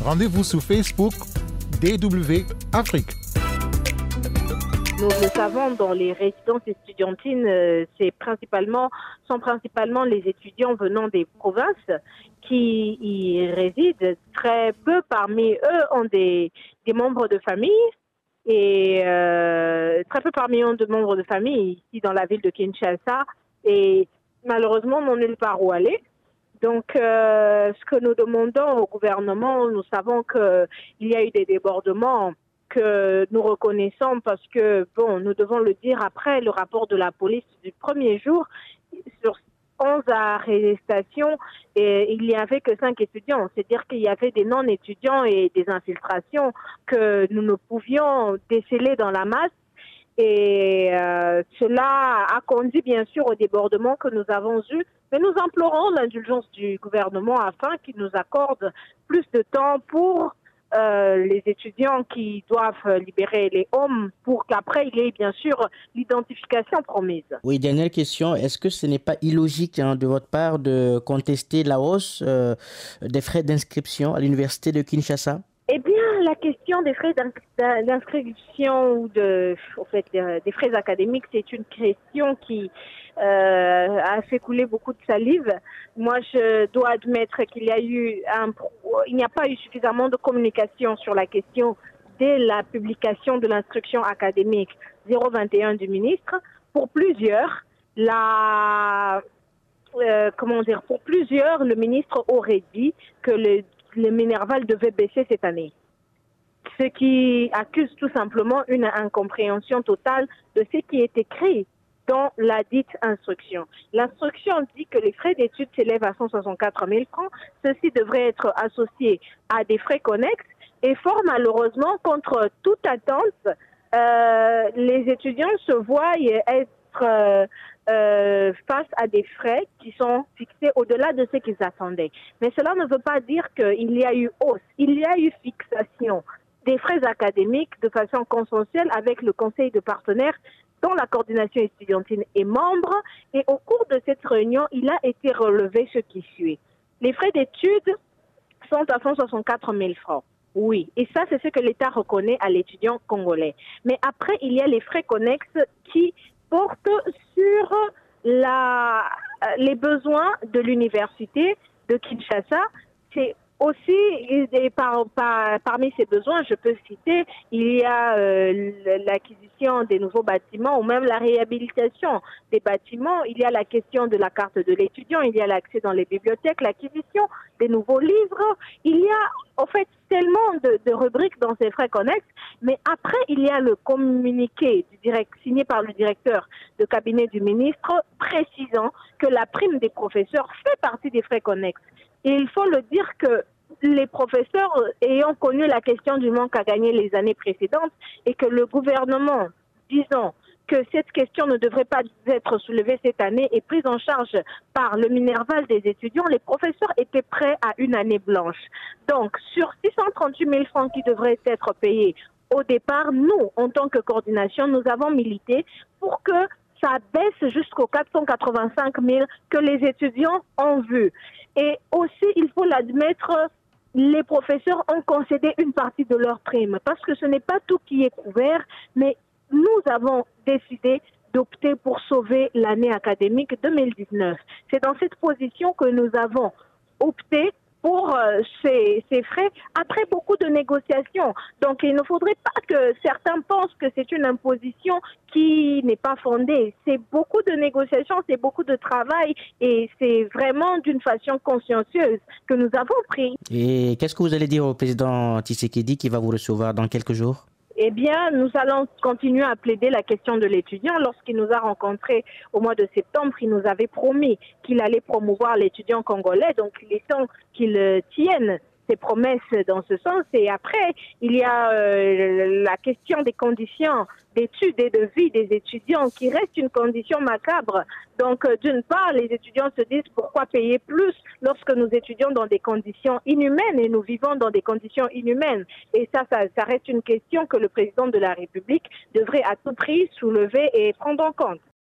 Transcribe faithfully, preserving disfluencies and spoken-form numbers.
Rendez-vous sur Facebook D W Afrique. Nous le savons, dans les résidences estudiantines, euh, c'est principalement, sont principalement les étudiants venant des provinces qui y résident. Très peu parmi eux ont des, des membres de famille et euh, très peu parmi eux ont de membres de famille ici dans la ville de Kinshasa et malheureusement n'ont nulle part où aller. Donc, euh, ce que nous demandons au gouvernement, nous savons qu'il y a eu des débordements que nous reconnaissons parce que, bon, nous devons le dire après le rapport de la police du premier jour, sur onze arrestations, et il n'y avait que cinq étudiants. C'est-à-dire qu'il y avait des non-étudiants et des infiltrations que nous ne pouvions déceler dans la masse. Et euh, cela a conduit bien sûr au débordement que nous avons eu, mais nous implorons l'indulgence du gouvernement afin qu'il nous accorde plus de temps pour Euh, les étudiants qui doivent libérer les hommes pour qu'après il y ait bien sûr l'identification promise. Oui, dernière question. Est-ce que ce n'est pas illogique hein, de votre part de contester la hausse euh, des frais d'inscription à l'université de Kinshasa? Eh bien, la question des frais d'inscription ou de, en fait, des frais académiques, c'est une question qui euh, a fait couler beaucoup de salive. Moi, je dois admettre qu'il y a eu un, il n'y a pas eu suffisamment de communication sur la question dès la publication de l'instruction académique zéro vingt et un du ministre. Pour plusieurs, la euh, comment dire, pour plusieurs, le ministre aurait dit que le le Minerval devait baisser cette année. Ce qui accuse tout simplement une incompréhension totale de ce qui est écrit dans la dite instruction. L'instruction dit que les frais d'études s'élèvent à cent soixante-quatre mille francs. Ceci devrait être associé à des frais connexes et fort malheureusement, contre toute attente, euh, les étudiants se voient être euh, Euh, face à des frais qui sont fixés au-delà de ce qu'ils attendaient. Mais cela ne veut pas dire qu'il y a eu hausse. Il y a eu fixation des frais académiques de façon consensuelle avec le conseil de partenaires dont la coordination estudiantine est membre. Et au cours de cette réunion, il a été relevé ce qui suit. Les frais d'études sont à cent soixante-quatre mille francs. Oui, et ça, c'est ce que l'État reconnaît à l'étudiant congolais. Mais après, il y a les frais connexes qui porte sur la, les besoins de l'université de Kinshasa. C'est aussi, et par, par, parmi ces besoins, je peux citer, il y a euh, l'acquisition des nouveaux bâtiments ou même la réhabilitation des bâtiments. Il y a la question de la carte de l'étudiant, il y a l'accès dans les bibliothèques, l'acquisition des nouveaux livres. Il y a en fait tellement de, de rubriques dans ces frais connexes, mais après il y a le communiqué du direct, signé par le directeur de cabinet du ministre précisant que la prime des professeurs fait partie des frais connexes. Et il faut le dire que les professeurs ayant connu la question du manque à gagner les années précédentes et que le gouvernement disant que cette question ne devrait pas être soulevée cette année et prise en charge par le Minerval des étudiants, les professeurs étaient prêts à une année blanche. Donc, sur six cent trente-huit mille francs qui devraient être payés au départ, nous, en tant que coordination, nous avons milité pour que ça baisse jusqu'aux quatre cent quatre-vingt-cinq mille que les étudiants ont vu. Et aussi, il faut l'admettre, les professeurs ont concédé une partie de leur prime parce que ce n'est pas tout qui est couvert, mais nous avons décidé d'opter pour sauver l'année académique deux mille dix-neuf. C'est dans cette position que nous avons opté pour euh, ces, ces frais après beaucoup de négociations. Donc il ne faudrait pas que certains pensent que c'est une imposition qui n'est pas fondée. C'est beaucoup de négociations, c'est beaucoup de travail et c'est vraiment d'une façon consciencieuse que nous avons pris. Et qu'est-ce que vous allez dire au président Tshisekedi qui va vous recevoir dans quelques jours? Eh bien, nous allons continuer à plaider la question de l'étudiant. Lorsqu'il nous a rencontrés au mois de septembre, il nous avait promis qu'il allait promouvoir l'étudiant congolais. Donc, il est temps qu'il tienne ses promesses dans ce sens. Et après, il y a euh, la question des conditions d'études et de vie des étudiants qui reste une condition macabre. Donc, euh, d'une part, les étudiants se disent pourquoi payer plus lorsque nous étudions dans des conditions inhumaines et nous vivons dans des conditions inhumaines. Et ça, ça, ça reste une question que le président de la République devrait à tout prix soulever et prendre en compte.